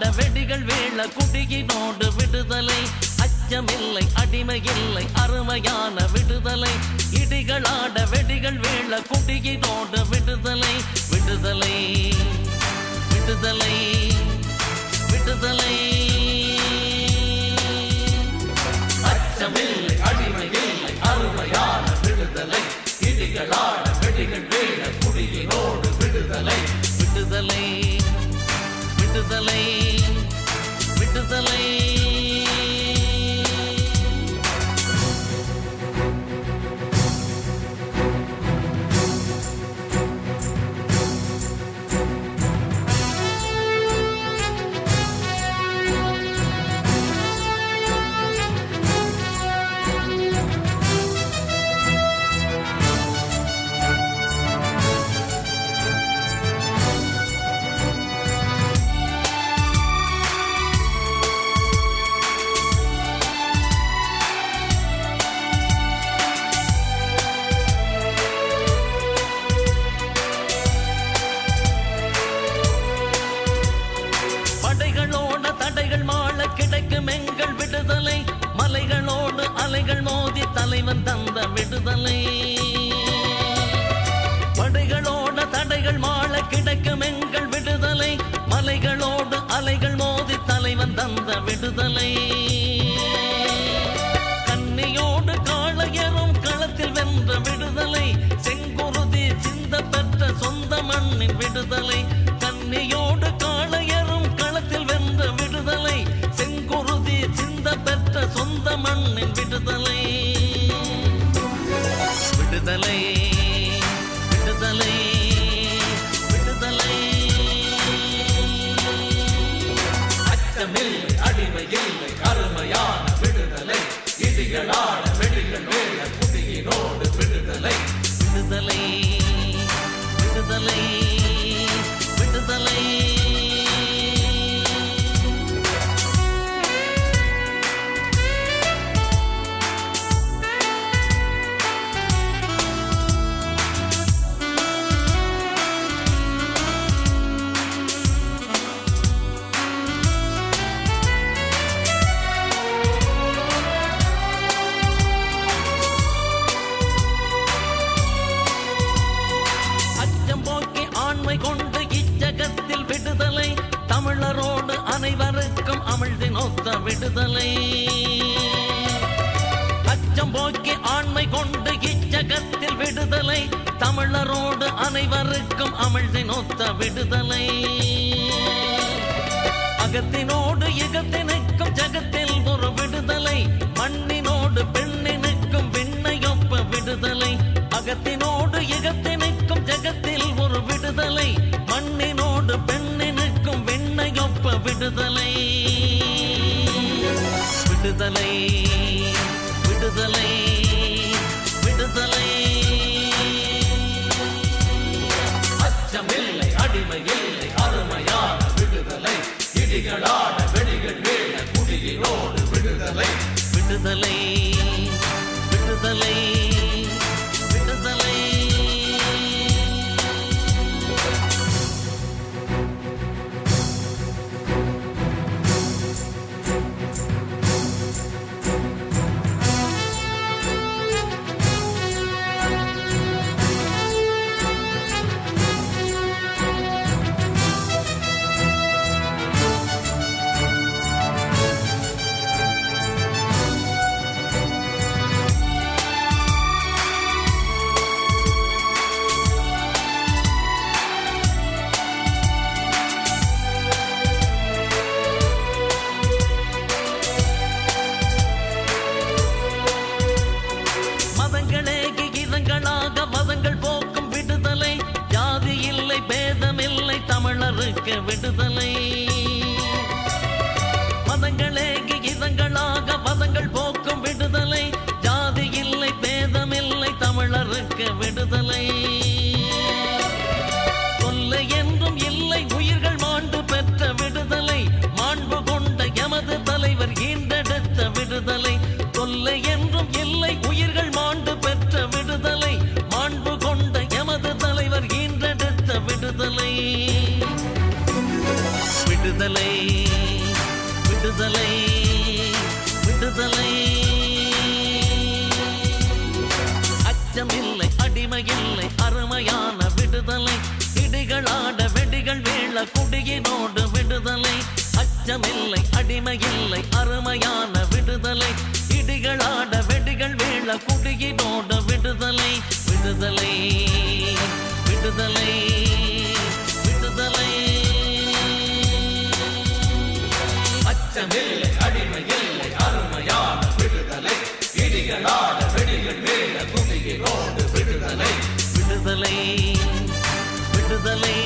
வெடிகள் வீழ குடியினோடு விடுதலை. அச்சமில்லை அடிமையில்லை அருமையான விடுதலை. இடிகளாட வெடிகள் வீழ குடியினோடு விடுதலை. விடுதலை விடுதலை விடுதலை. அச்சமில்லை அடிமையில்லை அருமையான விடுதலை. இடிகளாட வெடிகள் வீழ குடியினோடு விடுதலை. விடுதலை விடுதலை விடுதலை. தடைகள் மாள கிடைக்கும் எங்கள் விடுதலை. மலைகளோடு அலைகள் மோதி தலைவன் தந்த விடுதலை. படைகளோட தடைகள் மாள கிடைக்கும் எங்கள் விடுதலை. மலைகளோடு அலைகள் மோதி தலைவன் தந்த விடுதலை. கன்னியோடு காளையரும் களத்தில் வென்ற விடுதலை. செங்குருதி சிந்த பெற்ற சொந்த மண்ணின் விடுதலை. கன்னியோடு காளையரும் களத்தில் வென்ற விடுதலை. செங்குருதி சிந்த பெற்ற சொந்த மண்ணின் விடுதலை. விடுதலை விடுதலை விடுதலை. அச்சமில்லை அடிமையில்லை அருமையான விடுதலை. இடிகளான வெடிகள் வேள குடியினோடு விடுதலை. விடுதலை விடுதலை விடுதலை. கொண்டு இச்சகத்தில் விடுதலை. தமிழரோடு அனைவருக்கும் அமிழ்தினொத்த விடுதலை. அச்சம் போக்கி ஆண்மை கொண்டு இச்சகத்தில் விடுதலை. தமிழரோடு அனைவருக்கும் அமிழ்தினொத்த விடுதலை. அகத்தினோடு இகத்தினுக்கும் ஜகத்தில் ஒரு விடுதலை. மண்ணினோடு பெண்ணினுக்கும் விண்ணையொப்ப விடுதலை. அகத்தினோடு இகத்தினுக்கும் ஜகத்தில் ஒரு விடுதலை. மண்ணினோடு பெண்ணினுக்கும் விண்ணையொப்ப விடுதலை. விடுதலை விடுதலை விடுதலை. அச்சமில்லை அடிமையில்லை அருமையான விடுதலை. இடிகளான வெடிகள் வேள குடியினோடு விடுதலை. விடுதலை விடுதலை விடுதலை. விடுதலை விடுதலை. அச்சமில்லை அடிமையில்லை அருமையான விடுதலை. இடிகளாட வெடிகள் வீழ குடியினோடு விடுதலை. அச்சமில்லை அடிமையில்லை அருமையான விடுதலை. இடிகளாட வெடிகள் வீழ குடியினோடு விடுதலை விடுதலை விடுதலை விடுதலை. அச்சமில்லை அடிமையில்லை அருமையான விடுதலை. இடிகளாட வெடிகள் வீழ குடியினோடு விடுதலை விடுதலை விடுதலை.